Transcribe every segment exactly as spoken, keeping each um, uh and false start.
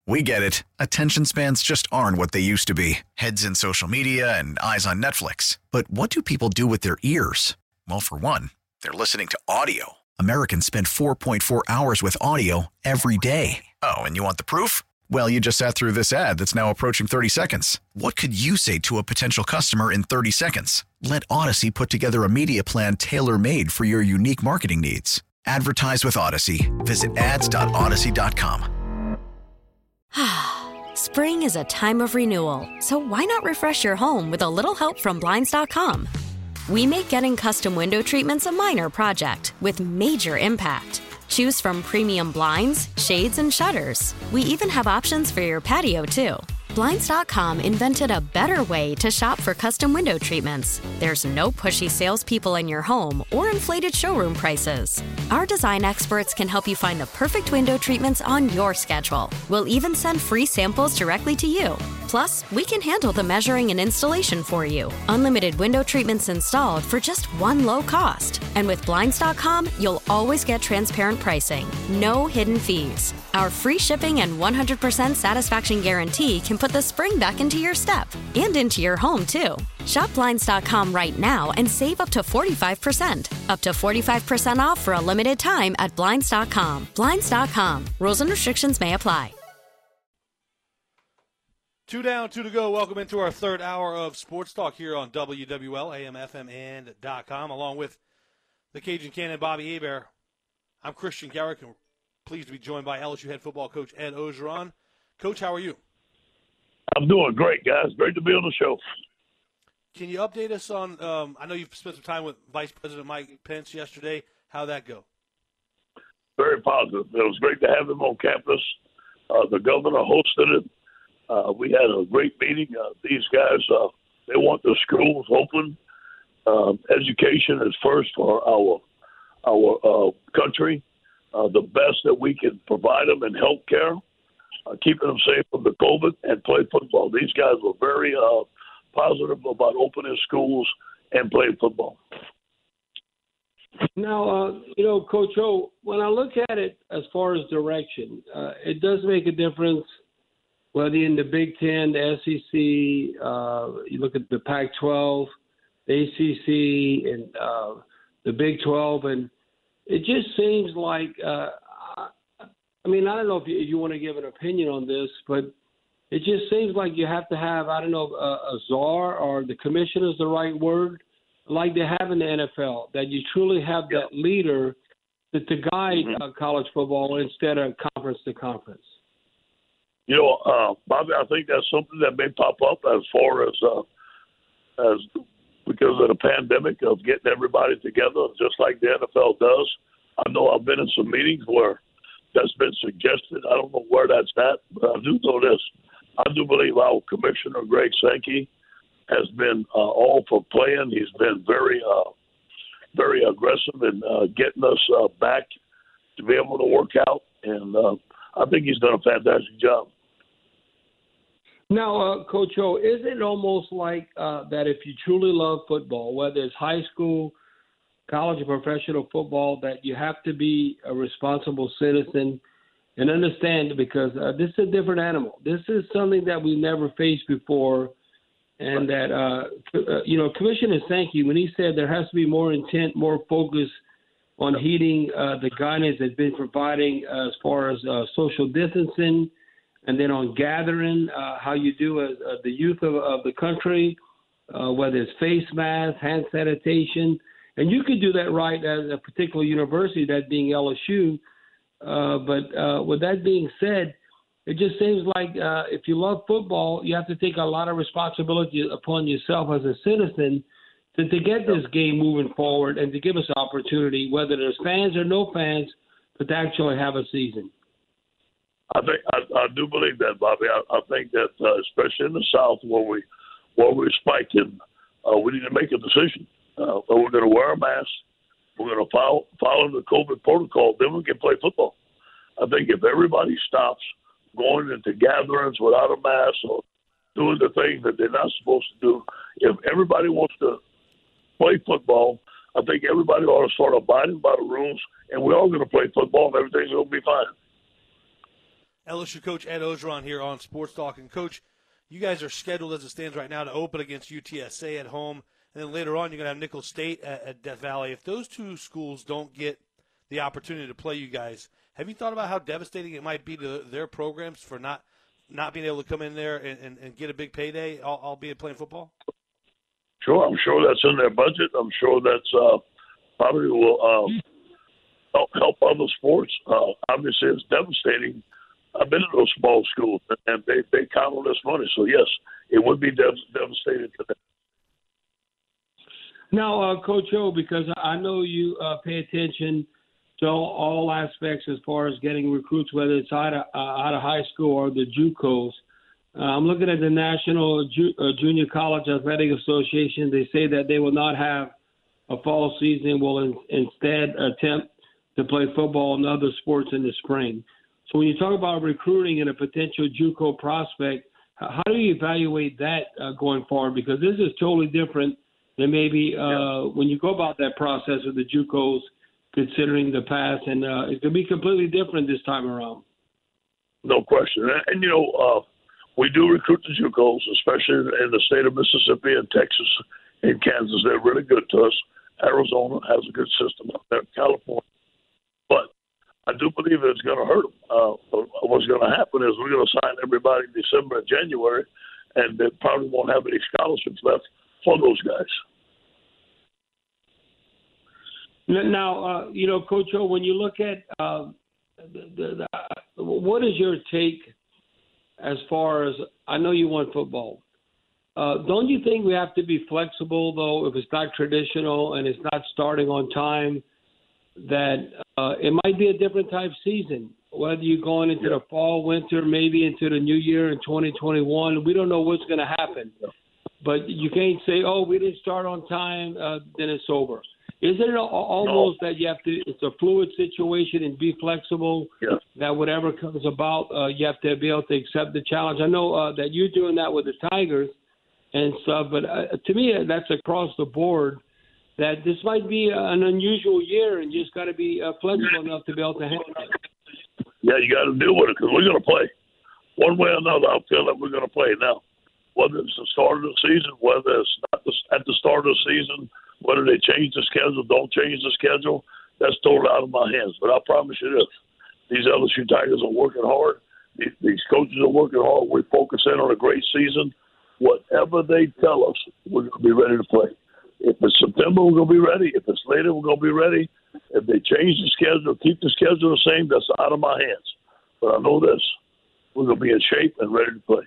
We get it. Attention spans just aren't what they used to be. Heads in social media and eyes on Netflix. But what do people do with their ears? Well, for one, they're listening to audio. Americans spend four point four hours with audio every day. Oh, and you want the proof? Well, you just sat through this ad that's now approaching thirty seconds. What could you say to a potential customer in thirty seconds? Let Odyssey put together a media plan tailor-made for your unique marketing needs. Advertise with Odyssey. Visit ads dot odyssey dot com. Spring is a time of renewal, so why not refresh your home with a little help from Blinds dot com? We make getting custom window treatments a minor project with major impact. Choose from premium blinds, shades, and shutters. We even have options for your patio, too. Blinds dot com invented a better way to shop for custom window treatments. There's no pushy salespeople in your home or inflated showroom prices. Our design experts can help you find the perfect window treatments on your schedule. We'll even send free samples directly to you. Plus, we can handle the measuring and installation for you. Unlimited window treatments installed for just one low cost. And with Blinds dot com, you'll always get transparent pricing. No hidden fees. Our free shipping and one hundred percent satisfaction guarantee can put the spring back into your step and into your home, too. Shop Blinds dot com right now and save up to forty-five percent. Up to forty-five percent off for a limited time at Blinds dot com. Blinds dot com. Rules and restrictions may apply. Two down, two to go. Welcome into our third hour of Sports Talk here on W W L, A M, F M, and .com, along with the Cajun Cannon, Bobby Hebert. I'm Christian Garrick, and pleased to be joined by L S U head football coach Ed Orgeron. Coach, how are you? I'm doing great, guys. Great to be on the show. Can you update us on, um, I know you've spent some time with Vice President Mike Pence yesterday. How'd that go? Very positive. It was great to have him on campus. Uh, the governor hosted it. Uh, we had a great meeting. Uh, these guys, uh, they want the schools open. Um, education is first for our our uh, country. Uh, the best that we can provide them in health care, uh, keeping them safe from the COVID, and play football. These guys were very uh, positive about opening schools and playing football. Now, uh, you know, Coach O, when I look at it as far as direction, uh, it does make a difference whether you're in the Big Ten, the S E C, uh, you look at the Pac twelve, the A C C, and uh, the Big twelve, and it just seems like, uh, I mean, I don't know if you, if you want to give an opinion on this, but it just seems like you have to have, I don't know, a, a czar or the commission is the right word, like they have in the N F L, that you truly have that leader to, to guide mm-hmm. uh, college football instead of conference to conference. You know, uh, Bobby, I think that's something that may pop up as far as uh, as because of the pandemic of getting everybody together, just like the N F L does. I know I've been in some meetings where that's been suggested. I don't know where that's at, but I do know this. I do believe our commissioner, Greg Sankey, has been uh, all for playing. He's been very, uh, very aggressive in uh, getting us uh, back to be able to work out, and uh, I think he's done a fantastic job. Now, uh, Coach O, is it almost like uh, that if you truly love football, whether it's high school, college, or professional football, that you have to be a responsible citizen and understand, because uh, this is a different animal. This is something that we never faced before, and that, uh, uh, you know, Commissioner Sankey, when he said there has to be more intent, more focus on heeding uh, the guidance that's been providing uh, as far as uh, social distancing, and then on gathering, uh, how you do as uh, the youth of, of the country, uh, whether it's face masks, hand sanitation. And you could do that right as a particular university, that being L S U. Uh, but uh, with that being said, it just seems like uh, if you love football, you have to take a lot of responsibility upon yourself as a citizen to, to get this game moving forward and to give us opportunity, whether there's fans or no fans, but to actually have a season. I think I, I do believe that, Bobby. I, I think that uh, especially in the South, where we where we're spiking, uh, we need to make a decision. Uh, we're going to wear a mask. We're going to follow follow the COVID protocol. Then we can play football. I think if everybody stops going into gatherings without a mask or doing the things that they're not supposed to do, if everybody wants to play football, I think everybody ought to start abiding by the rules, and we're all going to play football, and everything's going to be fine. L S U coach Ed Ogeron here on Sports Talk. And, Coach, you guys are scheduled as it stands right now to open against U T S A at home. And then later on, you're going to have Nicholls State at, at Death Valley. If those two schools don't get the opportunity to play you guys, have you thought about how devastating it might be to their programs for not not being able to come in there and, and, and get a big payday, albeit playing football? Sure, I'm sure that's in their budget. I'm sure that's uh, probably will um, help, help other sports. Uh, obviously, it's devastating. I've been in those small schools, and they, they count on this money. So, yes, it would be dev- devastating to them. Now, uh, Coach O, because I know you uh, pay attention to all, all aspects as far as getting recruits, whether it's out of, uh, out of high school or the JUCOs. Uh, I'm looking at the National Ju- uh, Junior College Athletic Association. They say that they will not have a fall season, will in- instead attempt to play football and other sports in the spring. So when you talk about recruiting and a potential JUCO prospect, how do you evaluate that uh, going forward? Because this is totally different than maybe uh, yeah. when you go about that process with the JUCOs, considering the past, and uh, it could be completely different this time around. No question. And, and you know, uh, we do recruit the JUCOs, especially in the state of Mississippi and Texas and Kansas. They're really good to us. Arizona has a good system up there, California. But I do believe it's going to hurt them. Uh, what's going to happen is we're going to sign everybody in December and January, and they probably won't have any scholarships left for those guys. Now, uh, you know, Coach O, when you look at uh, the, the, the, what is your take as far as, I know you want football. Uh, don't you think we have to be flexible, though, if it's not traditional and it's not starting on time, that uh, it might be a different type season, whether you're going into the fall, winter, maybe into the new year in twenty twenty-one. We don't know what's going to happen. But you can't say, oh, we didn't start on time, uh, then it's over. Isn't it almost no. that you have to – it's a fluid situation and be flexible, yeah. that whatever comes about, uh, you have to be able to accept the challenge? I know uh, that you're doing that with the Tigers and stuff, but uh, to me that's across the board, that this might be an unusual year and you just got to be uh, flexible enough to be able to handle it. Yeah, you got to deal with it because we're going to play. One way or another, I feel like we're going to play now. Whether it's the start of the season, whether it's not the, at the start of the season, whether they change the schedule, don't change the schedule, that's totally out of my hands. But I promise you this, these L S U Tigers are working hard. These, these coaches are working hard. We're focusing on a great season. Whatever they tell us, we're going to be ready to play. If it's September, we're going to be ready. If it's later, we're going to be ready. If they change the schedule, keep the schedule the same, that's out of my hands. But I know this, we're going to be in shape and ready to play.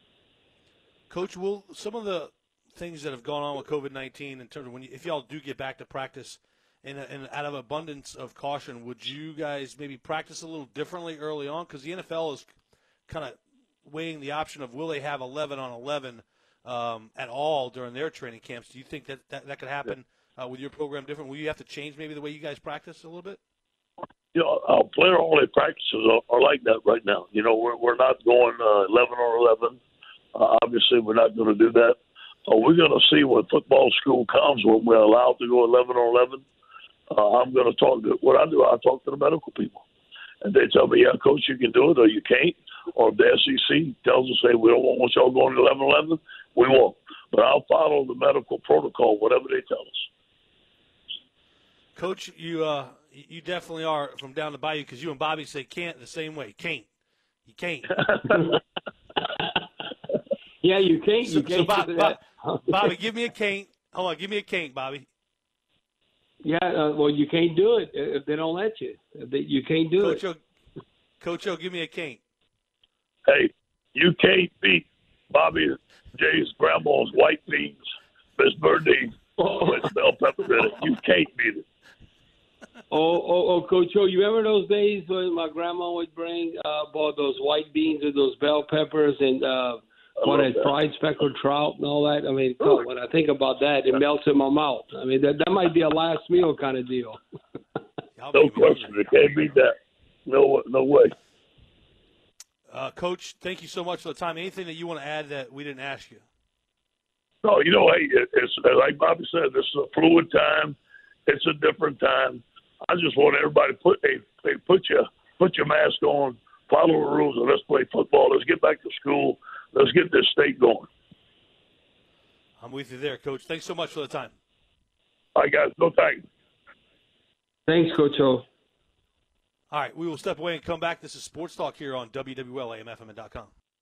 Coach, will some of the things that have gone on with COVID nineteen in terms of when you, if y'all do get back to practice, and, and out of abundance of caution, would you guys maybe practice a little differently early on? Because the N F L is kind of weighing the option of will they have eleven on eleven um, at all during their training camps. Do you think that that, that could happen uh, with your program different? Will you have to change maybe the way you guys practice a little bit? You know, our player-only practices are, are like that right now. You know, we're, we're not going uh, eleven on eleven. Uh, obviously, we're not going to do that. Uh, we're going to see when football school comes, when we're allowed to go eleven on eleven. Uh, I'm going to talk to, what I do, I talk to the medical people. And they tell me, yeah, Coach, you can do it or you can't. Or if the S E C tells us, hey, we don't want y'all going eleven on eleven, we won't. But I'll follow the medical protocol, whatever they tell us. Coach, you uh, you definitely are from down the bayou because you and Bobby say can't the same way. Can't. You can't. Yeah, you can't. You so, can't so Bob, do Bob, that. Bobby, give me a cane. Hold on, give me a cane, Bobby. Yeah, uh, well, you can't do it if they don't let you. They, you can't do Coach it. O, Coach O, give me a cane. Hey, you can't beat Bobby Jay's grandma's white beans, Miss Birdie, with bell pepper in it. You can't beat it. Oh, oh, oh, Coach O, you remember those days when my grandma would bring uh, bought those white beans or those bell peppers and uh, what a fried speckled trout and all that? I mean, oh, when I think about that, it melts in my mouth. I mean, that that might be a last meal kind of deal. No question, you can't beat that. No, no way. Uh, Coach, thank you so much for the time. Anything that you want to add that we didn't ask you? No, you know, hey, it's like Bobby said, this is a fluid time. It's a different time. I just want everybody to put hey, hey, put your put your mask on, follow the rules and let's play football. Let's get back to school. Let's get this state going. I'm with you there, Coach. Thanks so much for the time. All right, guys. No thanks. Thanks, Coach O. All right, we will step away and come back. This is Sports Talk here on W W L A M F M dot com.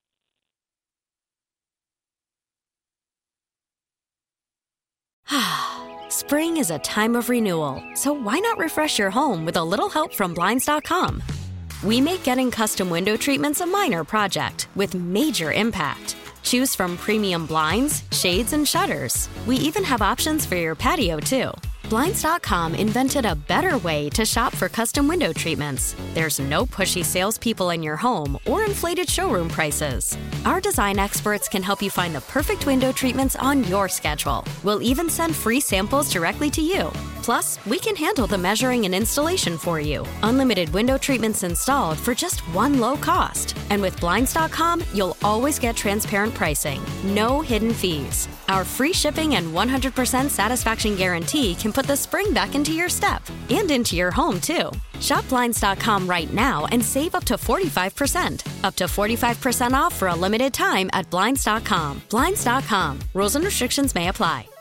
Spring is a time of renewal, so why not refresh your home with a little help from Blinds dot com? We make getting custom window treatments a minor project with major impact. Choose from premium blinds, shades, and shutters. We even have options for your patio, too. Blinds dot com invented a better way to shop for custom window treatments. There's no pushy salespeople in your home or inflated showroom prices. Our design experts can help you find the perfect window treatments on your schedule. We'll even send free samples directly to you. Plus, we can handle the measuring and installation for you. Unlimited window treatments installed for just one low cost. And with Blinds dot com, you'll always get transparent pricing. No hidden fees. Our free shipping and one hundred percent satisfaction guarantee can put the spring back into your step and into your home, too. Shop Blinds dot com right now and save up to forty-five percent. Up to forty-five percent off for a limited time at Blinds dot com. Blinds dot com. Rules and restrictions may apply.